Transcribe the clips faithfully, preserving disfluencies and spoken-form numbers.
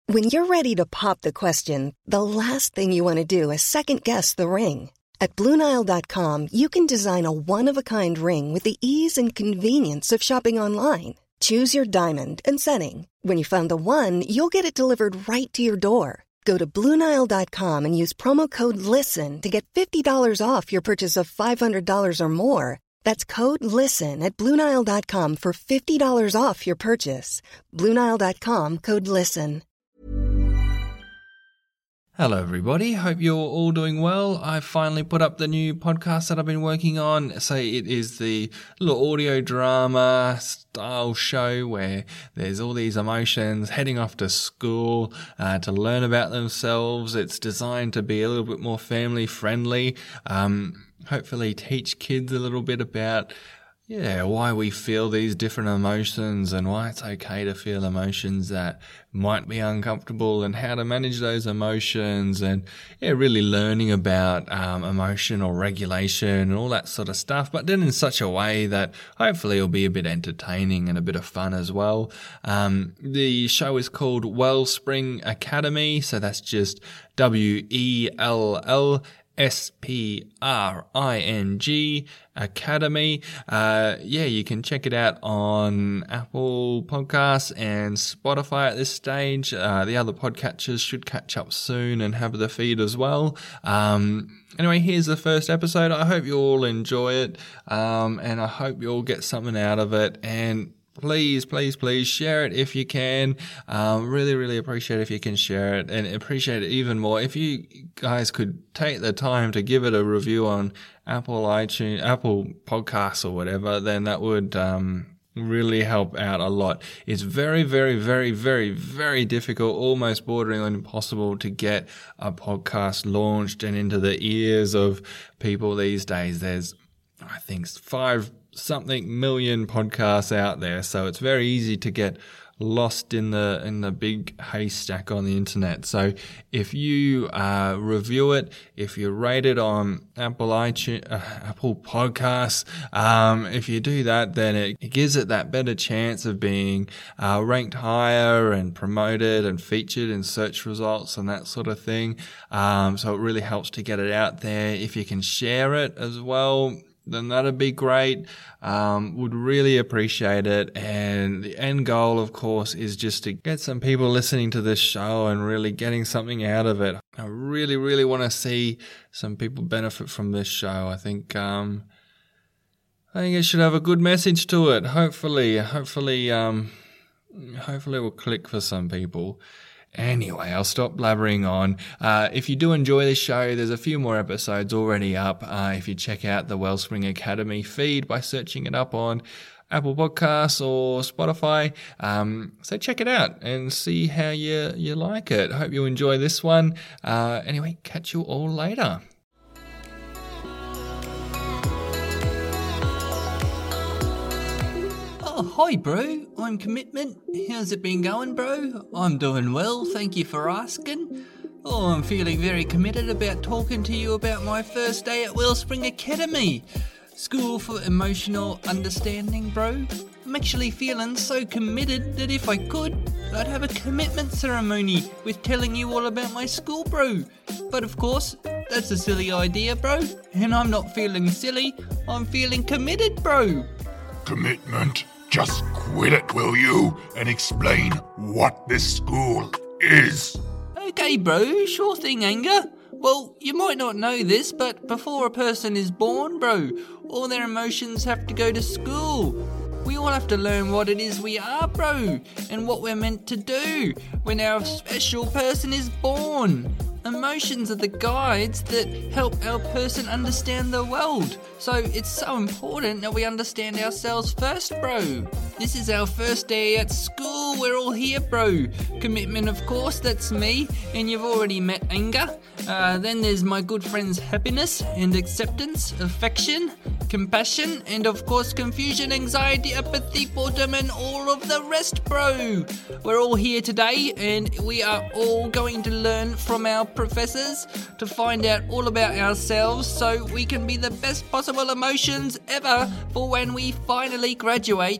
When you're ready to pop the question, the last thing you want to do is second-guess the ring. At Blue Nile dot com, you can design a one-of-a-kind ring with the ease and convenience of shopping online. Choose your diamond and setting. When you find the one, you'll get it delivered right to your door. Go to Blue Nile dot com and use promo code LISTEN to get fifty dollars off your purchase of five hundred dollars or more. That's code LISTEN at Blue Nile dot com for fifty dollars off your purchase. Blue Nile dot com, code LISTEN. Hello everybody, hope you're all doing well. I finally put up the new podcast that I've been working on. So it is the little audio drama style show where there's all these emotions heading off to school uh, to learn about themselves. It's designed to be a little bit more family friendly, um, hopefully teach kids a little bit about Yeah, why we feel these different emotions and why it's okay to feel emotions that might be uncomfortable and how to manage those emotions and yeah, really learning about um, emotional regulation and all that sort of stuff, but then in such a way that hopefully it'll be a bit entertaining and a bit of fun as well. Um, the show is called Wellspring Academy, so that's just W E L L S P R I N G Academy. Uh, yeah, you can check it out on Apple Podcasts and Spotify at this stage. Uh, the other podcatchers should catch up soon and have the feed as well. Um, anyway, here's the first episode. I hope you all enjoy it, um, and I hope you all get something out of it. And Please, please, please share it if you can. Um, really, really appreciate it if you can share it, and appreciate it even more if you guys could take the time to give it a review on Apple iTunes, Apple Podcasts or whatever. Then that would um, really help out a lot. It's very, very, very, very, very difficult, almost bordering on impossible to get a podcast launched and into the ears of people these days. There's, I think, five something million podcasts out there, so it's very easy to get lost in the in the big haystack on the internet. So if you uh, review it, if you rate it on Apple iTunes, uh, Apple Podcasts, um, if you do that, then it, it gives it that better chance of being uh, ranked higher and promoted and featured in search results and that sort of thing. Um, so it really helps to get it out there. If you can share it as well, then that'd be great. Um, would really appreciate it. And the end goal, of course, is just to get some people listening to this show and really getting something out of it. I really, really want to see some people benefit from this show. I think, um, I think it should have a good message to it. Hopefully, hopefully, um, hopefully it will click for some people. Anyway, I'll stop blabbering on. Uh, if you do enjoy this show, there's a few more episodes already up. Uh, if you check out the Wellspring Academy feed by searching it up on Apple Podcasts or Spotify. Um, so check it out and see how you, you like it. Hope you enjoy this one. Uh, anyway, catch you all later. Oh, hi, bro. I'm Commitment. How's it been going, bro? I'm doing well, thank you for asking. Oh, I'm feeling very committed about talking to you about my first day at Wellspring Academy. School for Emotional Understanding, bro. I'm actually feeling so committed that if I could, I'd have a commitment ceremony with telling you all about my school, bro. But of course, that's a silly idea, bro. And I'm not feeling silly, I'm feeling committed, bro. Commitment? Just quit it, will you, and explain what this school is. Okay, bro, sure thing, Anger. Well, you might not know this, but before a person is born, bro, all their emotions have to go to school. We all have to learn what it is we are, bro, and what we're meant to do when our special person is born. Emotions are the guides that help our person understand the world. So it's so important that we understand ourselves first, bro. This is our first day at school. We're all here, bro. Commitment, of course, that's me. And you've already met Anger. Uh, then there's my good friends Happiness and Acceptance, Affection, Compassion, and of course Confusion, Anxiety, Apathy, Boredom, and all of the rest, bro. We're all here today and we are all going to learn from our professors to find out all about ourselves so we can be the best possible emotions ever for when we finally graduate and head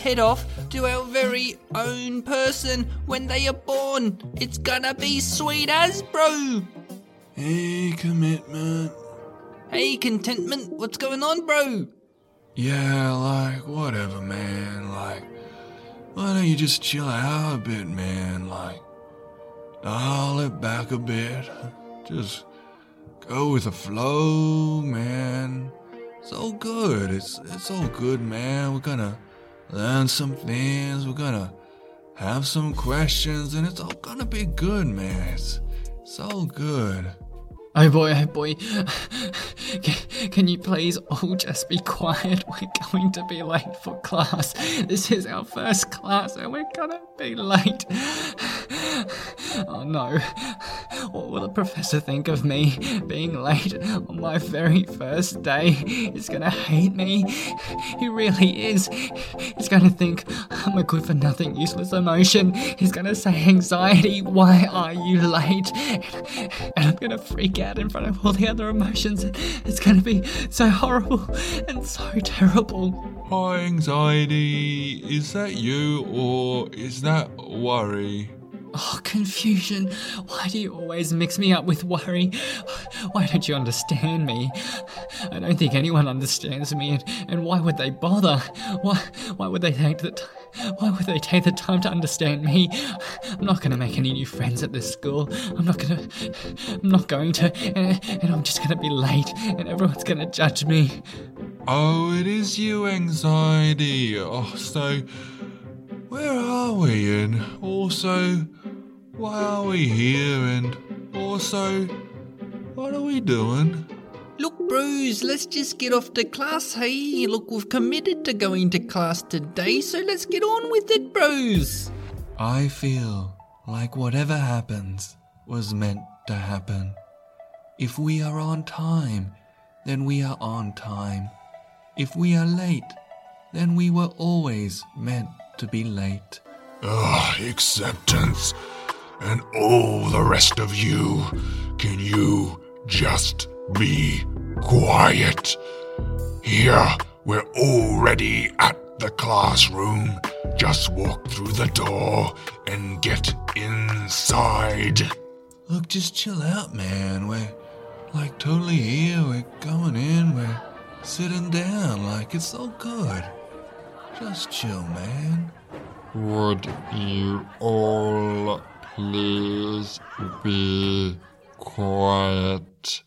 head off to our very own person when they are born. It's gonna be sweet as, bro. Hey, commitment. Hey, contentment, what's going on, bro? Yeah, like, whatever, man. Like, why don't you just chill out a bit, man? Like, dial it back a bit. Just go with the flow, man. It's all good. It's it's all good, man. We're gonna learn some things. We're gonna have some questions, and it's all gonna be good, man. It's, it's all good. Oh boy, oh boy. Can, can you please all just be quiet? We're going to be late for class. This is our first class and we're gonna be late. Oh no. What will the professor think of me being late on my very first day? He's gonna hate me. He really is. He's gonna think I'm a good for nothing useless emotion. He's gonna say, anxiety, why are you late? And I'm gonna freak out in front of all the other emotions. It's gonna be so horrible and so terrible. Hi, anxiety. Is that you or is that worry? Oh, confusion. Why do you always mix me up with worry? Why don't you understand me? I don't think anyone understands me, and, and why would they bother? Why why would they take the t- why would they take the time to understand me? I'm not going to make any new friends at this school. I'm not going to I'm not going to and, and I'm just going to be late and everyone's going to judge me. Oh, it is you, anxiety. Oh, so where are we? And also, why are we here? And also, what are we doing? Look, bros, let's just get off to class, hey? Look, we've committed to going to class today, so let's get on with it, bros. I feel like whatever happens was meant to happen. If we are on time, then we are on time. If we are late, then we were always meant to be late. Ugh, acceptance. And all the rest of you, can you just be quiet? Here, we're already at the classroom. Just walk through the door and get inside. Look, just chill out, man. We're like totally here. We're going in. We're sitting down. Like, it's all good. Just chill, man. Would you all please be quiet?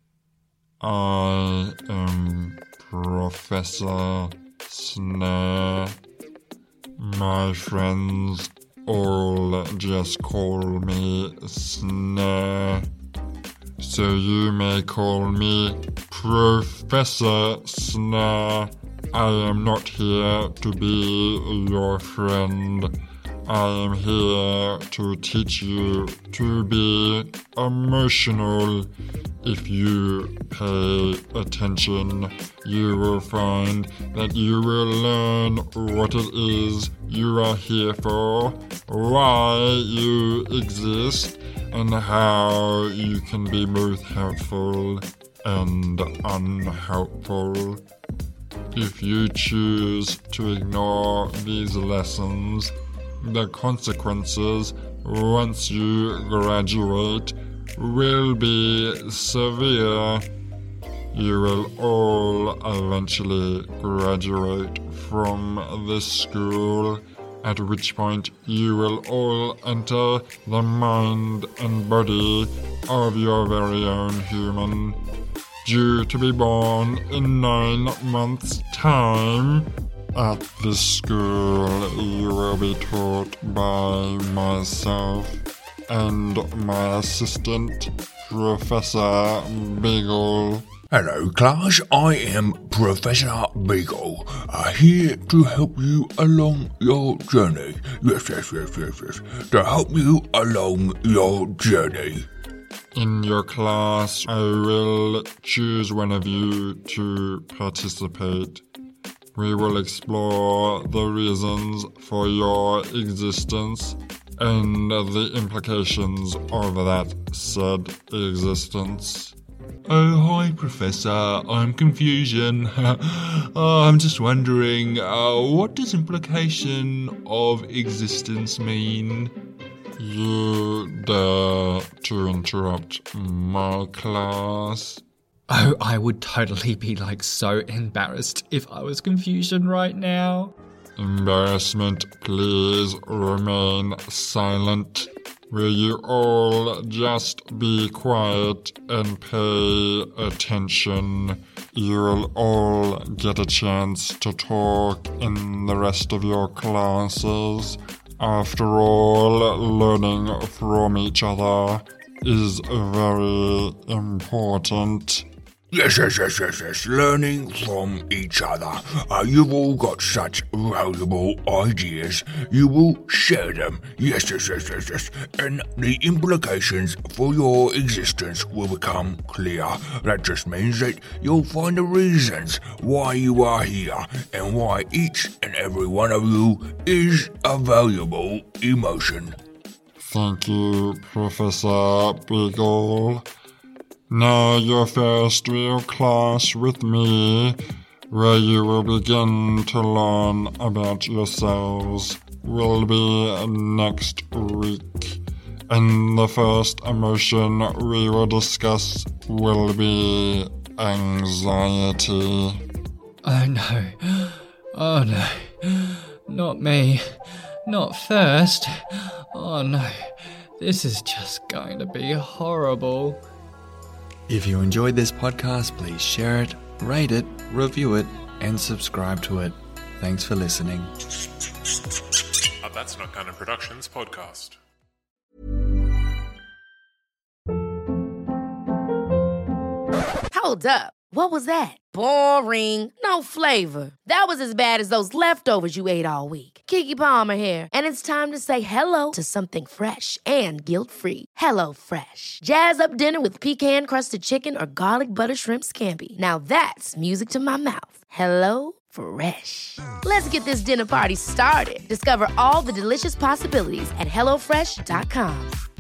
I am Professor Snare. My friends all just call me Snare. So you may call me Professor Snare. I am not here to be your friend. I am here to teach you to be emotional. If you pay attention, you will find that you will learn what it is you are here for, why you exist, and how you can be both helpful and unhelpful. If you choose to ignore these lessons, the consequences once you graduate will be severe. You will all eventually graduate from this school, at which point you will all enter the mind and body of your very own human, due to be born in nine months' time. At this school, you will be taught by myself and my assistant, Professor Beagle. Hello, class. I am Professor Beagle, uh, here to help you along your journey. Yes, yes, yes, yes, yes. To help you along your journey. In your class, I will choose one of you to participate. We will explore the reasons for your existence and the implications of that said existence. Oh, hi, Professor. I'm Confusion. oh, I'm just wondering, uh, what does implication of existence mean? You dare to interrupt my class? Oh, I would totally be like so embarrassed if I was Confusion right now. Embarrassment, please remain silent. Will you all just be quiet and pay attention? You'll all get a chance to talk in the rest of your classes. After all, learning from each other is very important. Yes, yes, yes, yes, yes, learning from each other. Uh, you've all got such valuable ideas. You will share them. Yes, yes, yes, yes, yes. And the implications for your existence will become clear. That just means that you'll find the reasons why you are here and why each and every one of you is a valuable emotion. Thank you, Professor Beagle. Now your first real class with me, where you will begin to learn about yourselves, will be next week. And the first emotion we will discuss will be anxiety. Oh no. Oh no. Not me. Not first. Oh no. This is just going to be horrible. If you enjoyed this podcast, please share it, rate it, review it, and subscribe to it. Thanks for listening. A That's Not Canon Productions podcast. Hold up. What was that? Boring. No flavor. That was as bad as those leftovers you ate all week. Keke Palmer here, and it's time to say hello to something fresh and guilt-free. Hello Fresh. Jazz up dinner with pecan-crusted chicken or garlic butter shrimp scampi. Now that's music to my mouth. Hello Fresh. Let's get this dinner party started. Discover all the delicious possibilities at hello fresh dot com.